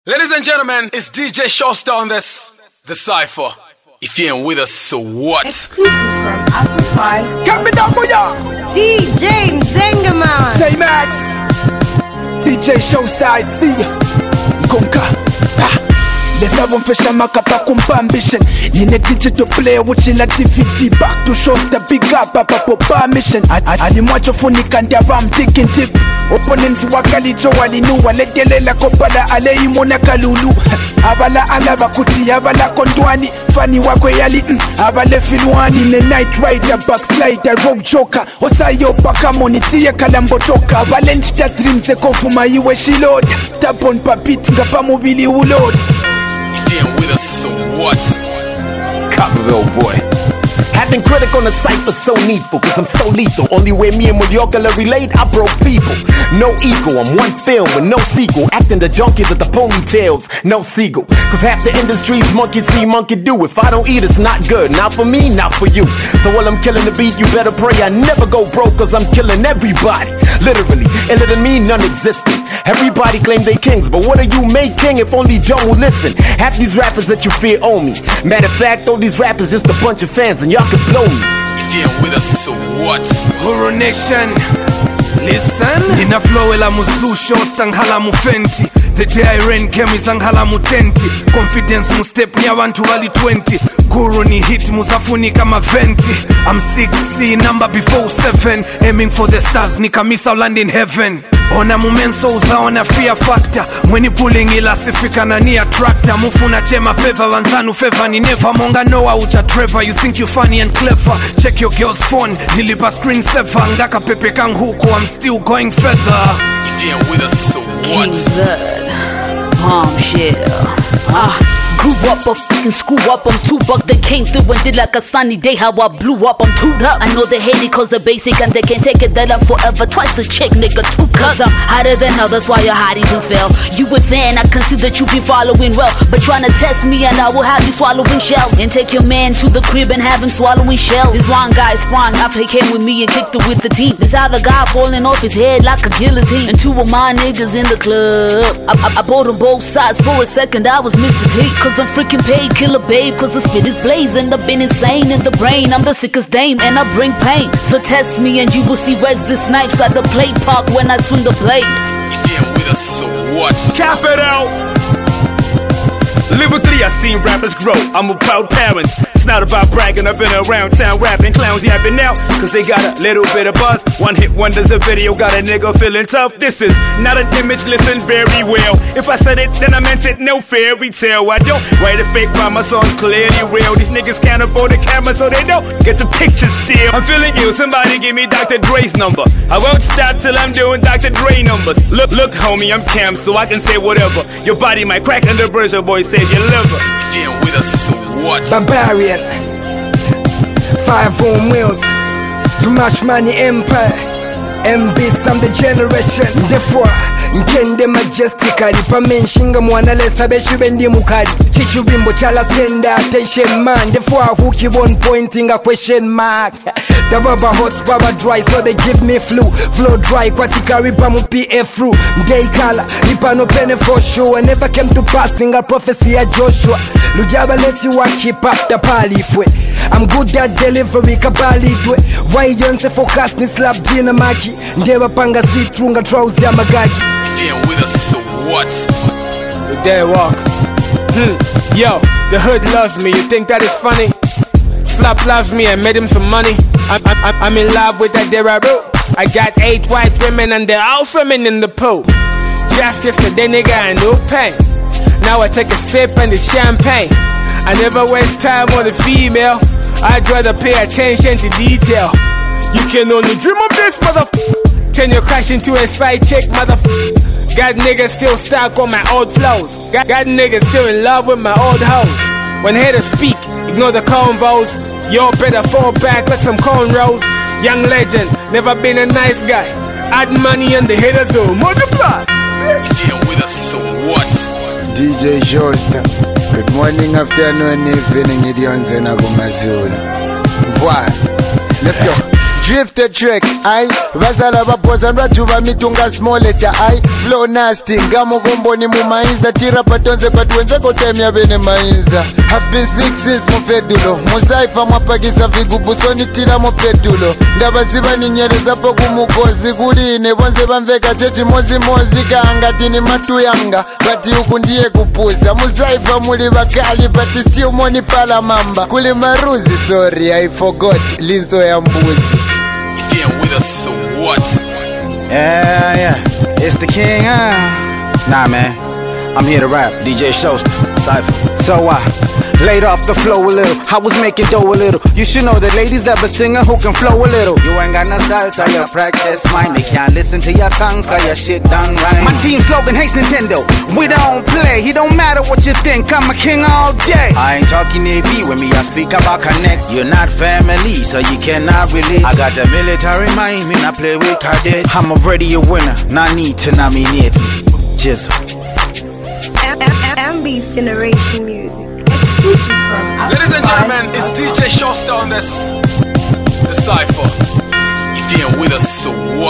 Ladies and gentlemen, it's DJ Showstar on this, The Cypher. If you ain't with us, so what? Exclusive from Afrify. Cut me down, boya! DJ Zengaman. Say Max. DJ Showstar, I see ya. Gonka. Let's have one fish and makapa kumpa ambition. Nine digital player watching la TVT. Back to Showstar, big up, papa mission. Alimwacho funika ndia ram taking tip. Opponents wakalicho walinuwa ledelela kopala alei mona kalulu. Abala alaba kuti abala kondwani fani wakwe yali abale filwani ne night rider backslider road joker osayo paka monitiya kalambo choka abalenchi ta dreams ekofuma iwe shilod stubborn papit ngapa mobili ulod. If you ain't with us, so what? Copperville boy. Having critic on the cypher so needful, cause I'm so lethal. Only way me and Mallorca relate, I broke people. No ego, I'm one film with no sequel. Acting the junkie with the ponytails, no seagull. Cause half the industry's monkey see, monkey do. If I don't eat, it's not good. Not for me, not for you. So while I'm killing the beat, you better pray I never go broke, cause I'm killing everybody. Literally, iller than me, non-existent. Everybody claim they kings, but what are you making if only Joe will listen? Half these rappers that you fear owe me. Matter of fact, all these rappers just a bunch of fans, and y'all can blow me. If you ain't with us, so what? Horo Nation, listen. Nina flow ela muzu Showstar nghala mufenti. The day I ran kemi nghala mutenti. Confidence mu step ni abantu bali 20. Guru ni hit musafuni kama 20. I'm 6C number before 7. Aiming for the stars nikamisa land in heaven. Ona mumenso uzaona fear factor. Mweni pulling ila sifika na ni attractor. Mufuna chema favor wanzanu favor ni never. Monga noa ucha Trevor. You think you funny and clever. Check your girl's phone. Nilipa screen saver. Ngaka pepe kang huko. I'm still going further. If you ain't with us, so what? Bombshell. Grew up a fucking screw up, I'm too buck. They came through and did like a sunny day. How I blew up, I'm tooed up. I know they hate it cause they're basic and they can't take it that I'm forever. Twice a chick, nigga, 2 cups. I'm hotter than hell, that's why your hotties don't fail. You a fan, I can see that you be following well. But tryna test me and I will have you swallowing shells. And take your man to the crib and have him swallowing shells. This one guy sprung after he came with me and kicked it with the team. This other guy falling off his head like a guillotine. And 2 of my niggas in the club. I bought them both sides for a second, I was Mr. T. Cause I'm freaking paid, killer babe, cause the spit is blazing. I've been insane in the brain, I'm the sickest dame and I bring pain. So test me and you will see Wesley Snipes at the play park when I swing the blade. If you ain't with us, so what? Cap it out! Lyrically, I seen rappers grow. I'm a proud parent. It's not about bragging. I've been around town rapping. Clowns yapping out, cause they got a little bit of buzz. One hit wonders, a video got a nigga feeling tough. This is not an image, listen very well. If I said it, then I meant it, no fairy tale. I don't write a fake rhyme, my song's clearly real. These niggas can't afford a camera, so they don't get the picture still. I'm feeling ill, somebody give me Dr. Dre's number. I won't stop till I'm doing Dr. Dre numbers. Look, homie, I'm Cam, so I can say whatever. Your body might crack under pressure, boy, save your liver. If you ain't with us, so what? Barbarian, 5 on wheels, too much money empire. M-Beats, I'm the generation. Therefore, nkende majestically pamenshinga mwana lesa beshu bendi mukali. Chichu bimbo chala senda attention man. Therefore, who keep on pointing a question mark. The rubber hot, rubber dry, so they give me flu. Flow dry, kwatika ripa mu PF through. Gay color, ripa no penny for sure. I never came to passing a prophecy at Joshua. Lujaba let you walk hip up the pali fwe. I'm good at delivery, kabali dwe. Why you say focus ni slap dina maki. Ndeba panga sitrunga trouser ya magagi. If you ain't with us, so what? The day walk. Yo, the hood loves me, you think that is funny? Slap loves me, I made him some money. I'm in love with that Deraru. I got 8 white women and they're all swimming in the pool. Just yesterday, nigga, I no pain. Now I take a sip and it's champagne. I never waste time on a female. I'd rather pay attention to detail. You can only dream of this, motherfucker. Turn your crash into a side chick, motherfucker. Got niggas still stuck on my old flows. Got niggas still in love with my old hoes. When haters speak, ignore the convos. Yo, better fall back like some cornrows. Young legend, never been a nice guy. Add money and the haters will multiply. If you ain't with us, so what? DJ Showstar. Good morning, afternoon, evening, Idionze na Gumazulu. Voilà. Let's go. Drifted track, I Vasala vaposa nvajuva mitunga small letter I flow nasty, ngamugomboni mumainza tira patonze patwenze kotemya bene mainza. Have been 6 since mufedulo musaifa mwapakisa vigubusoni tira mopetulo ndabaziba ninyereza po kumukozi kuline bonze bamveka chechi mozi kaangati ni matuyanga bati uku ndiye kupusa musaifa muli bakali bati still money pala mamba kuli maruzi sorry I forgot linzo ya mbuzi. If you ain't with us, so what? Yeah, it's the king, Nah, man, I'm here to rap, DJ Shosta, Cypher. So laid off the flow a little, I was making dough a little. You should know that ladies love a singer who can flow a little. You ain't got no style, so you practice mine. They can't listen to your songs, cause your shit done right. My team slogan hates Nintendo, we don't play. He don't matter what you think, I'm a king all day. I ain't talking AV with me, I speak about connect. You're not family, so you cannot relate. I got a military mind, me not play with cadets. I'm already a winner, not need to nominate me. Jizzle. MB's Generation Music. Exclusive from Ladies and gentlemen, it's DJ Shosta on this, the Cypher. If you ain't with us, so what?